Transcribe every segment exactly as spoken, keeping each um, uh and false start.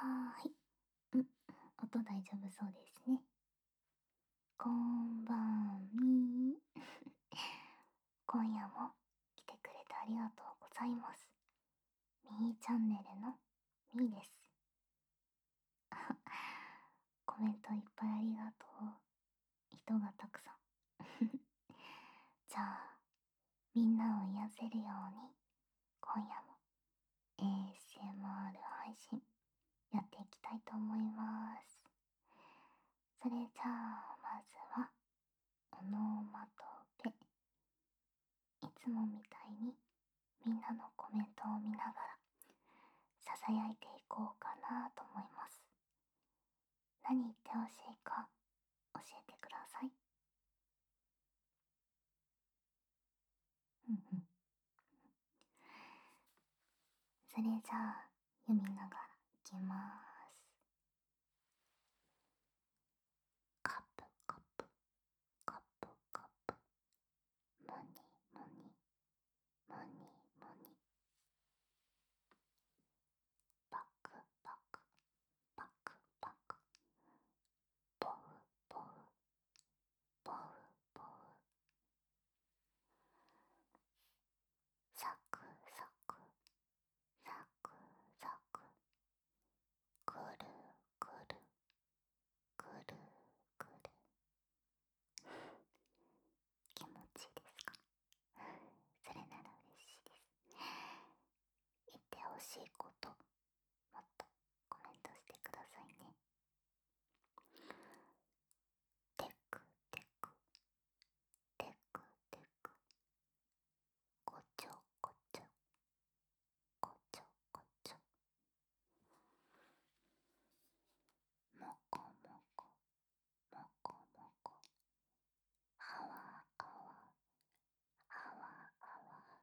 はーい。うん、音大丈夫そうですね。こんばんみー。今夜も来てくれてありがとうございます。みーチャンネルのみーです。コメントいっぱいありがとう。人がたくさん。じゃあ、みんなを癒せるように、今夜も エーエスエムアール 配信やっていきたいと思います。それじゃあ、まずは、オノーマトペ。いつもみたいにみんなのコメントを見ながらささやいていこうかなと思います。何言ってほしいか教えてください。うんうん。それじゃあ読みながらいきます。カップカップカップカップ、モニモニモニモニ、パクパクパクパク、ポウポウポウポウ、サクサクサクサク、くるくるくるくる。気持ちいいですか？それなら嬉しいです。言ってほしいこと、もっとコメントしてくださいね。テクテクテクテク、こちょこちょこちょこちょ、もこもこもこもこ、あわあわあわあわ、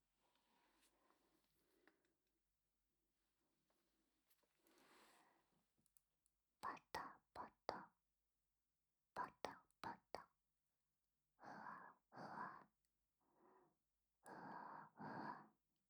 パタパタパタパタ、ふわふわふわふわ。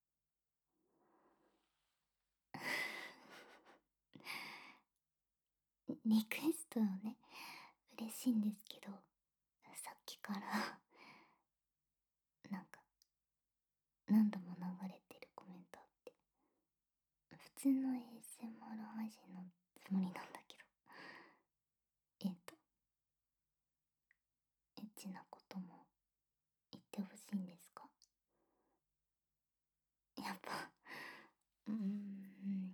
リクエストはね、嬉しいんですけど、さっきからなんか何度も流れてるコメントあって、普通の エーエスエムアール 配信のつもりなんだけど、えっとエッチなことも言ってほしいんですか？やっぱうーん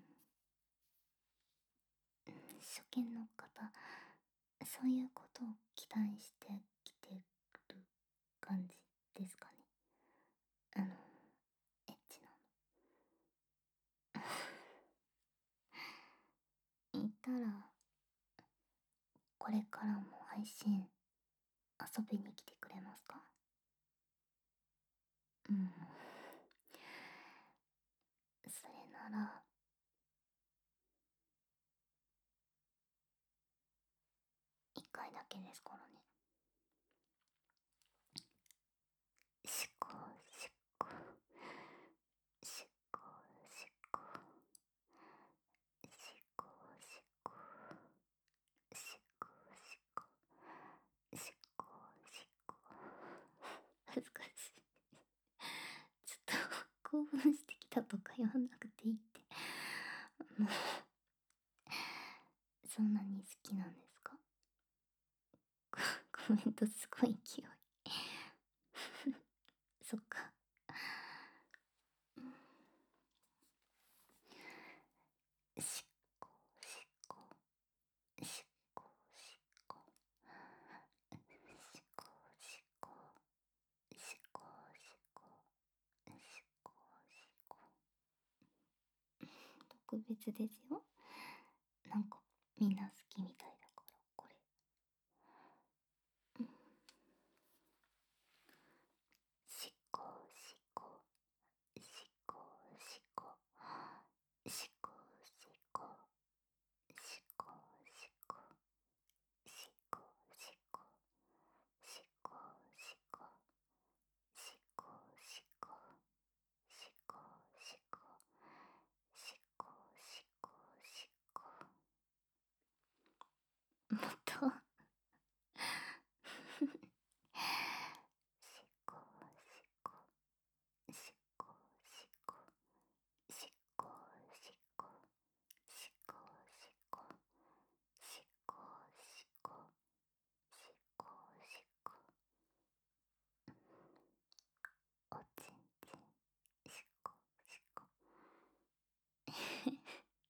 初見の方、そういうことを期待してきてる感じですかね。あのエッチなのいたら、これからも配信遊びに来てくれますか？うん、それなら一回だけですからね。しこしこしこしこしこしこしこしこしこしこ。恥ずかしい。ちょっと興奮してきたとか言わなくていいって。もうそんなに好きなんですか？コメントすごい勢い。そっか。しこしこしこしこしこしこしこしこしこしこ。特別ですよ。なんかみんな好きみたいだからこれ。しこしこしこしこしこしこしこしこしこしこしこしこしこしこしこしこしこしこしこ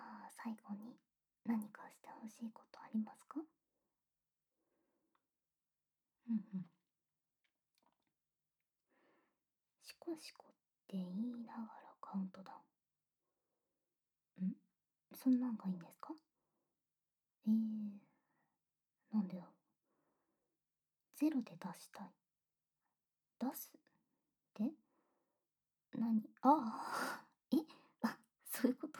あ最後に何かしてほしいことありますか？うんうん。シコシコって言いながらカウントダウン。んそんなんがいいんですか？えー、なんでだろう。ゼロで出したい。出すって何？ああえあ、そういうこと？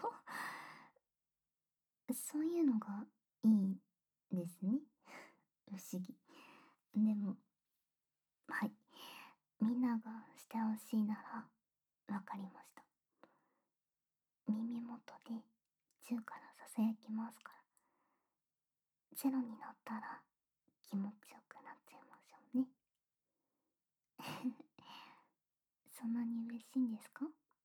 そういうのがいいんですね。不思議。でも、はい。みんながしてほしいなら、わかりました。耳元でじゅうからささやきますから。ゼロになったら気持ちよくなっちゃいましょうね。そんなに嬉しいんですか？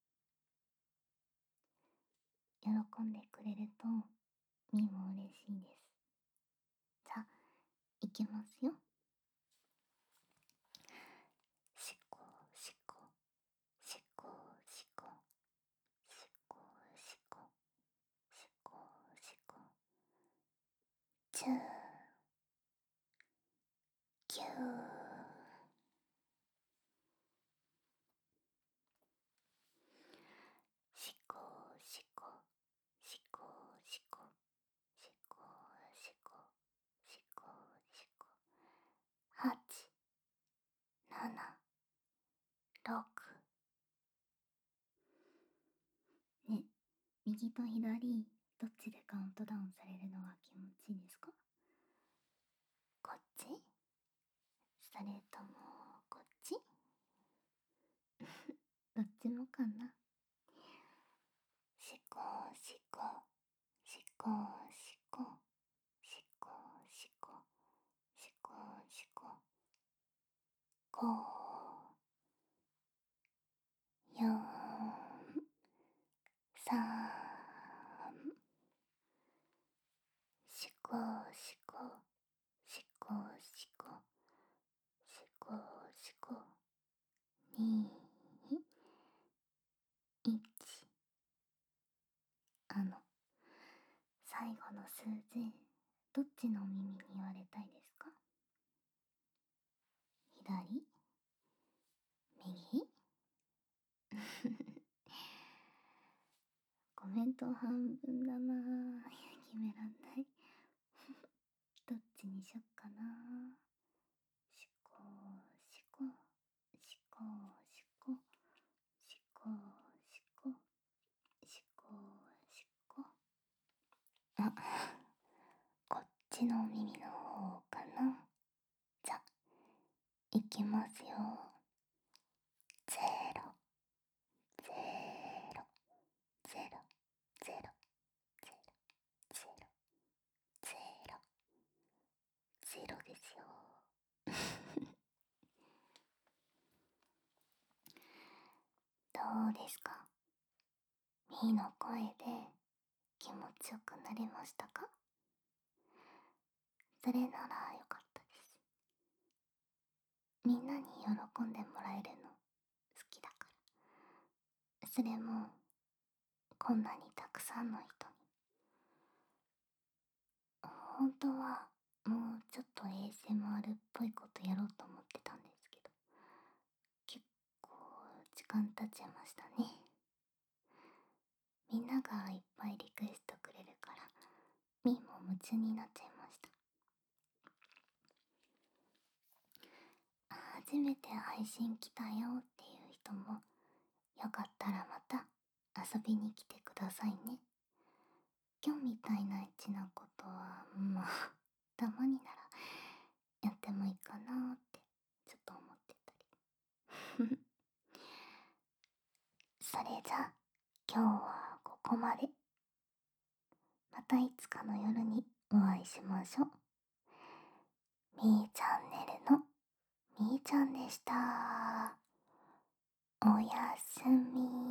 喜んでくれると、みーも嬉しいです。じゃあ、いきますよ。しこしこしこしこしこしこしこしこじゅうきゅうしこしこしこしこしこしこしこしこはちななろくね、右と左どっちでカウントダウンされるのが気持ちいいですか？こっち？それともこっち？どっちもかな。しこしこしこしこしこしこしこしこごよんさんしこしこしこしこしこしこにいち。あの最後の数字どっちの耳に言われたいですか？左？右？コメント半分だなぁ。決めらんない。どっちにしよっかな。しこしこしこしこしこしこしこしこあ、こっちの耳の方かな。じゃ、いきますよ。ゼロゼロゼロゼロゼロゼロゼロゼロですよ。どうですか？みーの声で気持ちよくなりましたか？それならよかったです。みんなに喜んでもらえるの好きだから。それもこんなにたくさんの人に。本当はもうちょっと エーエスエムアール っぽいことやろうと思ってたんですけど、結構時間経っちゃいましたね。みんながいっぱいリクエストくれるからみーも夢中になっちゃいました。初めて配信来たよっていう人もよかったらまた遊びに来てくださいね。今日みたいなエッチなことはまあたまにならやってもいいかなってちょっと思ってたり。それじゃあ今日はここまで。またいつかの夜にお会いしましょう。みーチャンネルのみーちゃんでした。おやすみ。